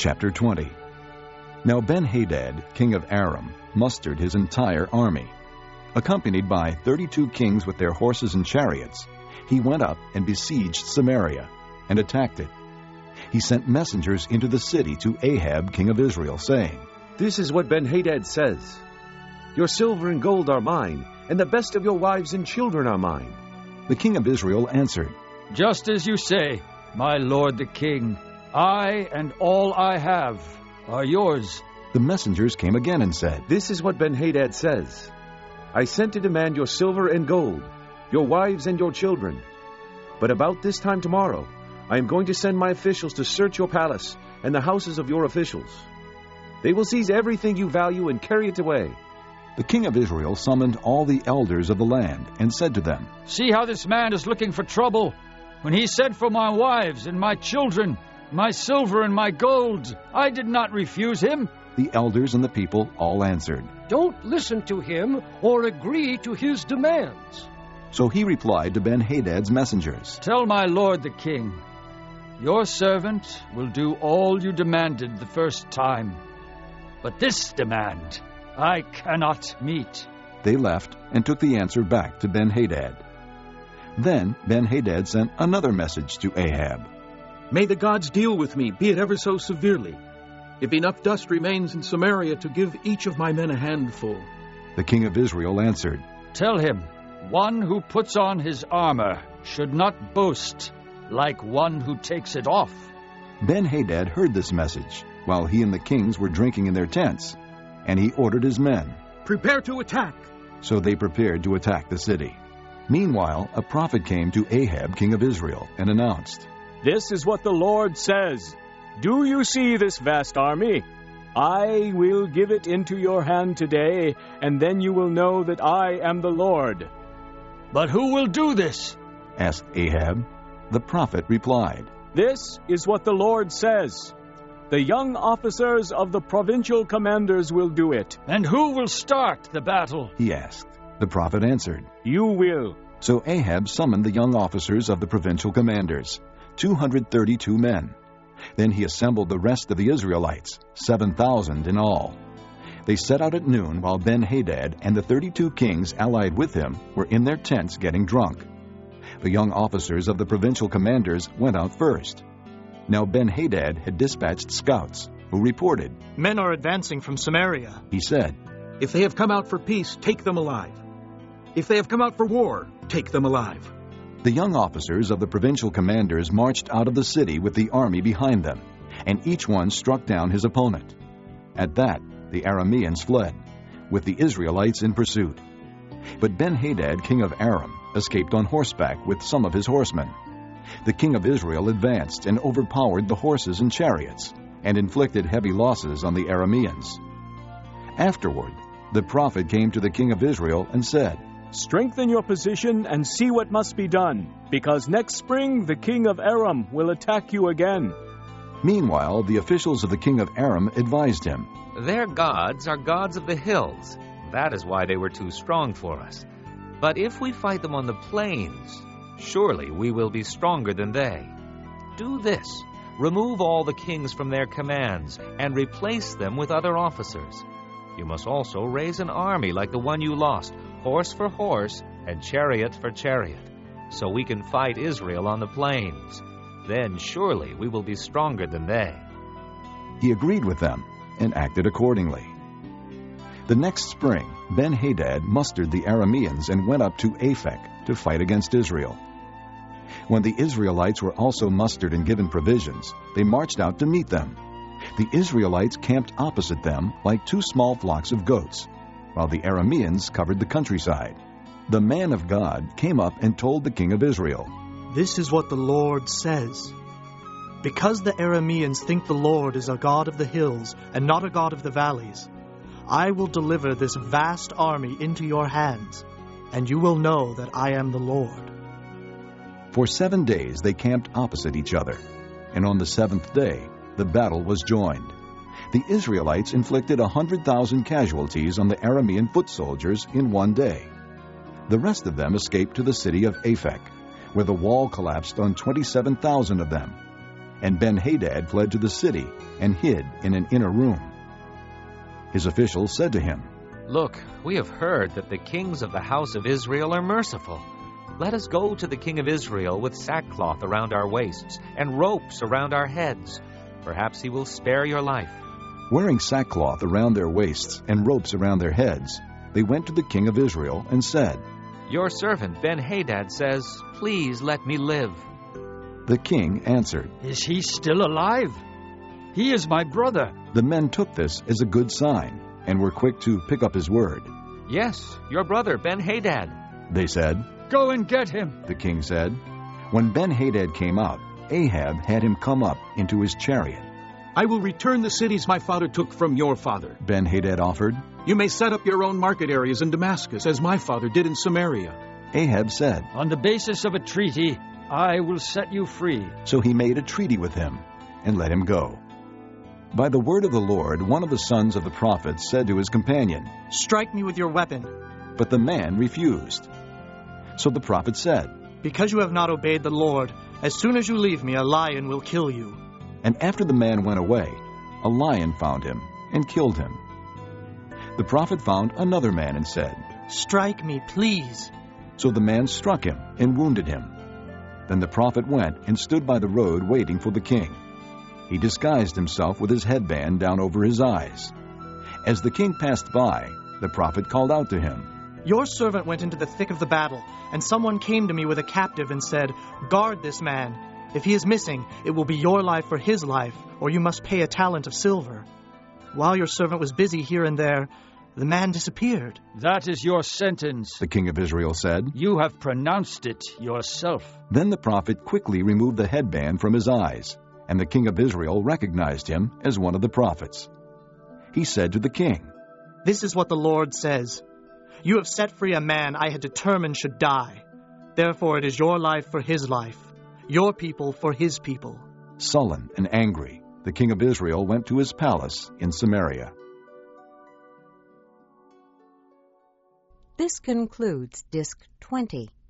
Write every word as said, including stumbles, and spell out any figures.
Chapter twenty. Now Ben-Hadad, king of Aram, mustered his entire army. Accompanied by thirty-two kings with their horses and chariots, he went up and besieged Samaria and attacked it. He sent messengers into the city to Ahab, king of Israel, saying, "This is what Ben-Hadad says. Your silver and gold are mine, and the best of your wives and children are mine." The king of Israel answered, "Just as you say, my lord the king, I and all I have are yours." The messengers came again and said, "This is what Ben-Hadad says. I sent to demand your silver and gold, your wives and your children. But about this time tomorrow, I am going to send my officials to search your palace and the houses of your officials. They will seize everything you value and carry it away." The king of Israel summoned all the elders of the land and said to them, "See how this man is looking for trouble. When he said for my wives and my children, my silver and my gold, I did not refuse him." The elders and the people all answered, "Don't listen to him or agree to his demands." So he replied to Ben-Hadad's messengers, "Tell my lord the king, your servant will do all you demanded the first time. But this demand I cannot meet." They left and took the answer back to Ben-Hadad. Then Ben-Hadad sent another message to Ahab. "May the gods deal with me, be it ever so severely, if enough dust remains in Samaria to give each of my men a handful." The king of Israel answered, "Tell him, one who puts on his armor should not boast like one who takes it off." Ben-Hadad heard this message while he and the kings were drinking in their tents, and he ordered his men. "Prepare to attack." So they prepared to attack the city. Meanwhile, a prophet came to Ahab, king of Israel, and announced, "This is what the Lord says. Do you see this vast army? I will give it into your hand today, and then you will know that I am the Lord." "But who will do this?" asked Ahab. The prophet replied, "This is what the Lord says. The young officers of the provincial commanders will do it." "And who will start the battle?" he asked. The prophet answered, "You will." So Ahab summoned the young officers of the provincial commanders, two hundred thirty-two men. Then he assembled the rest of the Israelites, seven thousand in all. They set out at noon while Ben-Hadad and the thirty-two kings allied with him were in their tents getting drunk. The young officers of the provincial commanders went out first. Now Ben-Hadad had dispatched scouts, who reported, "Men are advancing from Samaria." He said, "If they have come out for peace, take them alive. If they have come out for war, take them alive." The young officers of the provincial commanders marched out of the city with the army behind them, and each one struck down his opponent. At that, the Arameans fled, with the Israelites in pursuit. But Ben-Hadad, king of Aram, escaped on horseback with some of his horsemen. The king of Israel advanced and overpowered the horses and chariots, and inflicted heavy losses on the Arameans. Afterward, the prophet came to the king of Israel and said, "Strengthen your position and see what must be done, because next spring the king of Aram will attack you again." Meanwhile, the officials of the king of Aram advised him, "Their gods are gods of the hills. That is why they were too strong for us. But if we fight them on the plains, surely we will be stronger than they. Do this: remove all the kings from their commands and replace them with other officers. You must also raise an army like the one you lost, horse for horse and chariot for chariot, so we can fight Israel on the plains. Then surely we will be stronger than they." He agreed with them and acted accordingly. The next spring, Ben-Hadad mustered the Arameans and went up to Aphek to fight against Israel. When the Israelites were also mustered and given provisions, they marched out to meet them. The Israelites camped opposite them like two small flocks of goats, while the Arameans covered the countryside. The man of God came up and told the king of Israel, "This is what the Lord says. Because the Arameans think the Lord is a God of the hills and not a God of the valleys, I will deliver this vast army into your hands, and you will know that I am the Lord." For seven days they camped opposite each other, and on the seventh day the battle was joined. The Israelites inflicted a hundred thousand casualties on the Aramean foot soldiers in one day. The rest of them escaped to the city of Aphek, where the wall collapsed on twenty-seven thousand of them. And Ben-Hadad fled to the city and hid in an inner room. His officials said to him, "Look, we have heard that the kings of the house of Israel are merciful. Let us go to the king of Israel with sackcloth around our waists and ropes around our heads. Perhaps he will spare your life." Wearing sackcloth around their waists and ropes around their heads, they went to the king of Israel and said, "Your servant Ben-Hadad says, 'Please let me live.'" The king answered, Is he still alive? He is my brother. The men took this as a good sign and were quick to pick up his word. "Yes, your brother Ben-Hadad." They said, Go and get him. the king said. When Ben-Hadad came out, Ahab had him come up into his chariot. I will return the cities my father took from your father. Ben-Hadad offered. You may set up your own market areas in Damascus, as my father did in Samaria. Ahab said, On the basis of a treaty, I will set you free. So he made a treaty with him and let him go. By the word of the Lord, one of the sons of the prophets said to his companion, Strike me with your weapon. But the man refused. So the prophet said, Because you have not obeyed the Lord, as soon as you leave me, a lion will kill you. And after the man went away, a lion found him and killed him. The prophet found another man and said, Strike me, please. So the man struck him and wounded him. Then the prophet went and stood by the road waiting for the king. He disguised himself with his headband down over his eyes. As the king passed by, the prophet called out to him, Your servant went into the thick of the battle, and someone came to me with a captive and said, Guard this man. If he is missing, it will be your life for his life, or you must pay a talent of silver. While your servant was busy here and there, the man disappeared. That is your sentence. the king of Israel said. You have pronounced it yourself. Then the prophet quickly removed the headband from his eyes, and the king of Israel recognized him as one of the prophets. He said to the king, This is what the Lord says. You have set free a man I had determined should die. Therefore it is your life for his life, your people for his people. Sullen and angry, the king of Israel went to his palace in Samaria. This concludes Disc twenty.